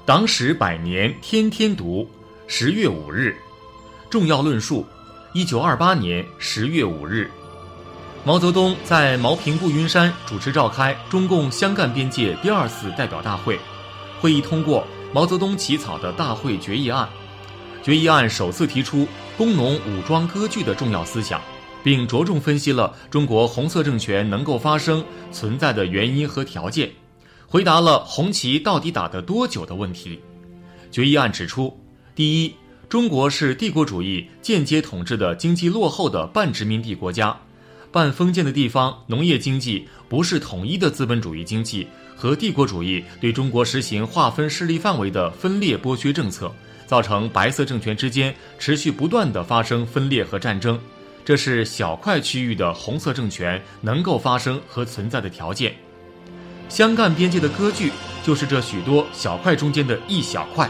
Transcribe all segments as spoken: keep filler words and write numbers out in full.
党史百年天天读，十月五日。重要论述，一九二八年十月五日，毛泽东在茅坪步云山主持召开中共湘赣边界第二次代表大会，会议通过毛泽东起草的大会决议案。决议案首次提出工农武装割据的重要思想，并着重分析了中国红色政权能够发生存在的原因和条件，回答了红旗到底打得多久的问题。决议案指出，第一，中国是帝国主义间接统治的经济落后的半殖民地国家，半封建的地方农业经济不是统一的资本主义经济，和帝国主义对中国实行划分势力范围的分裂剥削政策，造成白色政权之间持续不断地发生分裂和战争，这是小块区域的红色政权能够发生和存在的条件。湘赣边界的割据就是这许多小块中间的一小块。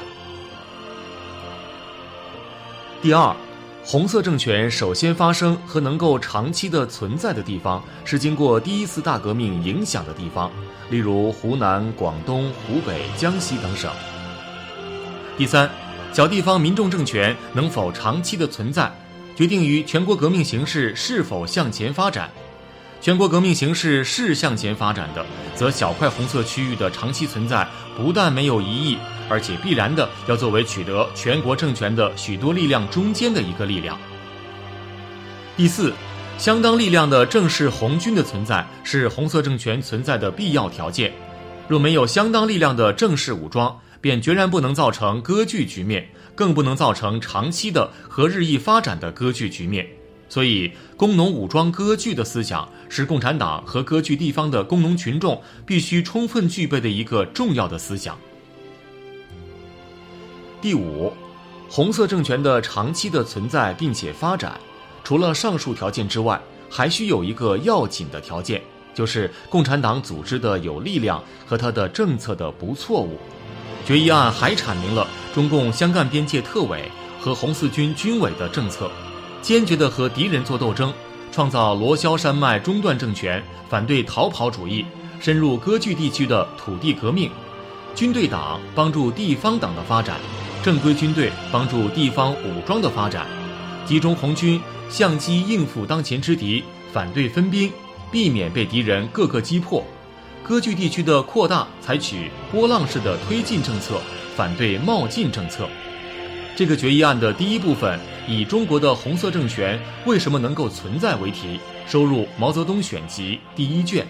第二，红色政权首先发生和能够长期的存在的地方是经过第一次大革命影响的地方，例如湖南、广东、湖北、江西等省。第三，小地方民众政权能否长期的存在，决定于全国革命形势是否向前发展。全国革命形势是向前发展的，则小块红色区域的长期存在不但没有疑义，而且必然的要作为取得全国政权的许多力量中间的一个力量。第四，相当力量的正式红军的存在是红色政权存在的必要条件。若没有相当力量的正式武装，便决然不能造成割据局面，更不能造成长期的和日益发展的割据局面。所以工农武装割据的思想是共产党和割据地方的工农群众必须充分具备的一个重要的思想。第五，红色政权的长期的存在并且发展，除了上述条件之外，还需有一个要紧的条件，就是共产党组织的有力量和它的政策的不错误。决议案还阐明了中共湘赣边界特委和红四军军委的政策，坚决地和敌人作斗争，创造罗霄山脉中断政权，反对逃跑主义，深入割据地区的土地革命。军队党帮助地方党的发展，正规军队帮助地方武装的发展，集中红军相机应付当前之敌，反对分兵，避免被敌人各个击破。割据地区的扩大采取波浪式的推进政策，反对冒进政策。这个决议案的第一部分以中国的红色政权为什么能够存在为题，收入《毛泽东选集》第一卷。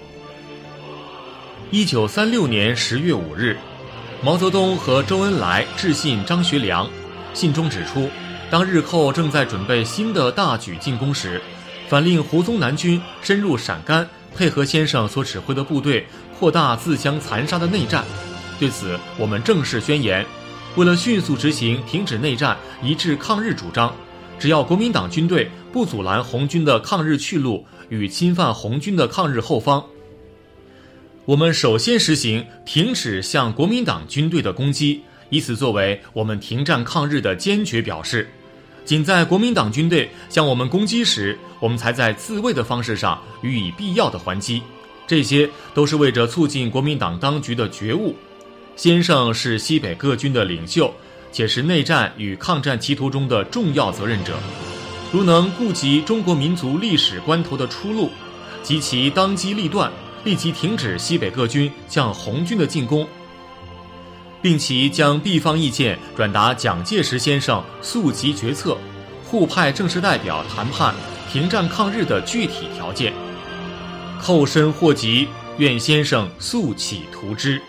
一九三六年十月五日，毛泽东和周恩来致信张学良，信中指出，当日寇正在准备新的大举进攻时，反令胡宗南军深入陕甘，配合先生所指挥的部队扩大自相残杀的内战。对此，我们正式宣言，为了迅速执行停止内战、一致抗日主张，只要国民党军队不阻拦红军的抗日去路与侵犯红军的抗日后方，我们首先实行停止向国民党军队的攻击，以此作为我们停战抗日的坚决表示。仅在国民党军队向我们攻击时，我们才在自卫的方式上予以必要的还击，这些都是为着促进国民党当局的觉悟。先生是西北各军的领袖，且是内战与抗战歧途中的重要责任者，如能顾及中国民族历史关头的出路，及其当机立断，立即停止西北各军向红军的进攻，并其将地方意见转达蒋介石先生速即决策，互派正式代表谈判停战抗日的具体条件。叩身获急，愿先生速起图之。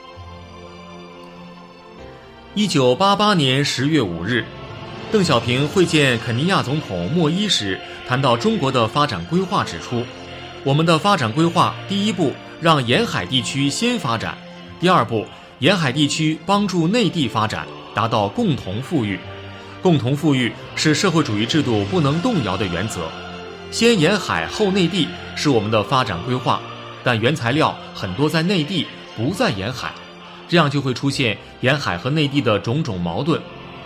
一九八八年十月五日，邓小平会见肯尼亚总统莫伊时，谈到中国的发展规划，指出，我们的发展规划第一步让沿海地区先发展，第二步沿海地区帮助内地发展，达到共同富裕。共同富裕是社会主义制度不能动摇的原则。先沿海后内地是我们的发展规划，但原材料很多在内地，不在沿海，这样就会出现沿海和内地的种种矛盾。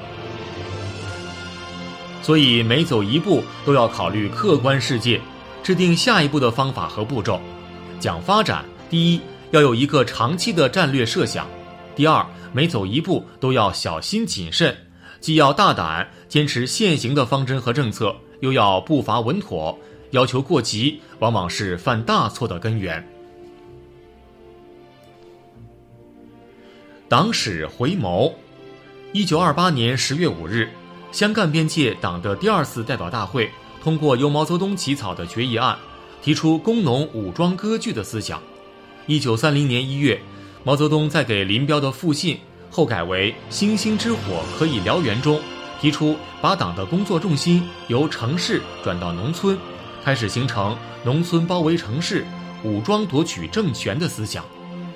所以每走一步都要考虑客观世界，制定下一步的方法和步骤。讲发展，第一，要有一个长期的战略设想；第二， 每走一步都要小心谨慎，既要大胆坚持现行的方针和政策，又要步伐稳妥，要求过急往往是犯大错的根源。党史回眸。一九二八年十月五日，湘赣边界党的第二次代表大会通过由毛泽东起草的决议案，提出工农武装割据的思想。一九三零年一月，毛泽东在给林彪的复信后改为星星之火可以燎原中，提出把党的工作重心由城市转到农村，开始形成农村包围城市、武装夺取政权的思想。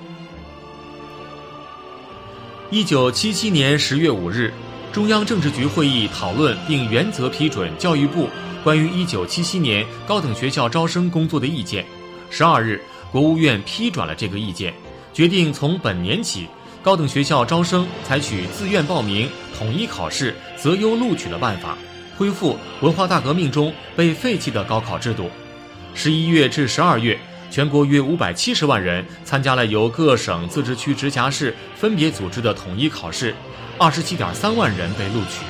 一九七七年十月五日，中央政治局会议讨论并原则批准教育部关于一九七七年高等学校招生工作的意见。十二日，国务院批转了这个意见，决定从本年起，高等学校招生采取自愿报名、统一考试、择优录取的办法，恢复文化大革命中被废弃的高考制度。十一月至十二月，全国约五百七十万人参加了由各省、自治区、直辖市分别组织的统一考试，二十七点三万人被录取。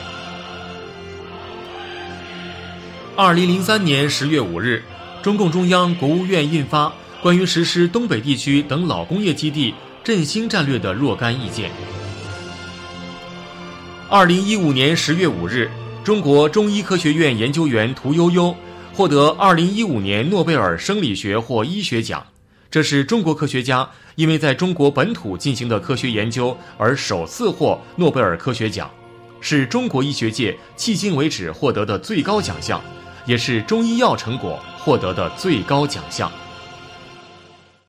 二零零三年十月五日，中共中央、国务院印发关于实施东北地区等老工业基地振兴战略的若干意见。二零一五年十月五日，中国中医科学院研究员屠呦呦获得二零一五年诺贝尔生理学或医学奖，这是中国科学家因为在中国本土进行的科学研究而首次获诺贝尔科学奖，是中国医学界迄今为止获得的最高奖项，也是中医药成果获得的最高奖项。